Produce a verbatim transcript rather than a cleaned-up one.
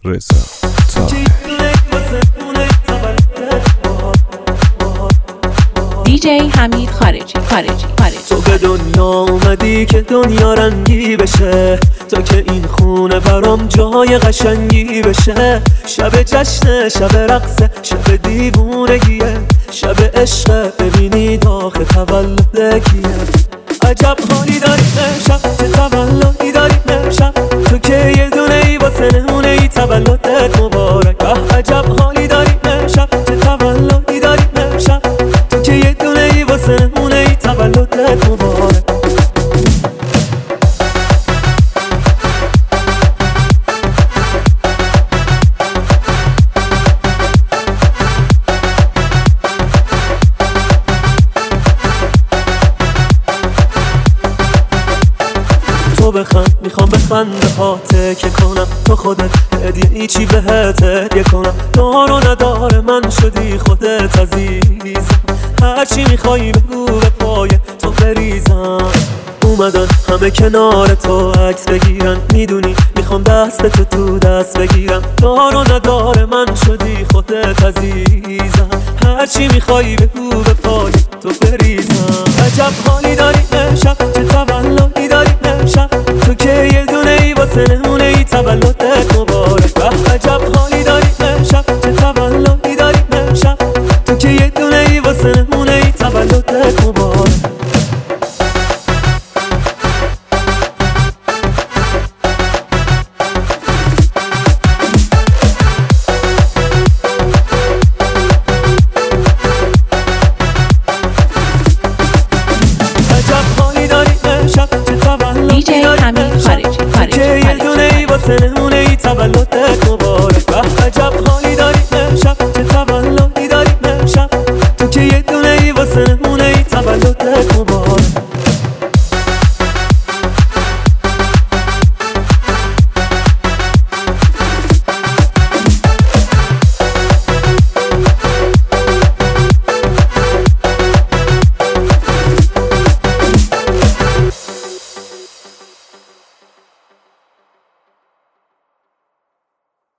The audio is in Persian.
رضا دی جی حمید خارجی خارجی خارجی تو به دنیا اومدی که دنیا رنگی بشه، تا که این خونه برام جای قشنگی بشه. شب جشن، شب رقص، شب دیوونگیه، شب عشق، ببینی داخل تولد کیه. عجب حالی داریم امشب، چه تولدی داریم امشب، تو که یه دونه ای واسه نمونه ای، تولدت مبارک. عجب حالی داریم امشب، چه تولدی داریم امشب، تو که یه دونه ای واسه نمونه ای، تولدت مبارک. تو بخند، میخوام بخنده هاته که کنم، تو خودت هدیه ای چی بهت هدیه کنم. دار و نداره من شدی خودت عزیزم، هرچی میخوایی بگو به پای تو بریزم. اومدن همه کنار تو عکس بگیرن، میدونی میخوام دست تو تو دست بگیرم. دار و نداره من شدی خودت عزیزم، هرچی میخوایی بگو به پای تو بریزم. عجب حالی داری امشب، چه تولدی داری امشب، تو که یه دونه ای واسه نمونه ای، تولدت مبارک. عجب حالی داری امشب، چه تولدی داری امشب، تو که یه دونه ای واسه نمونه ای، تولدت مبارک. دی جی حمید خارجی خارجی یه دونه ای واسه نمونه ای، تولدت مبارک. عجب حالی داری امشب، چه تولدی داری امشب، تو که یه دونه ای واسه نمونه ای، تولدت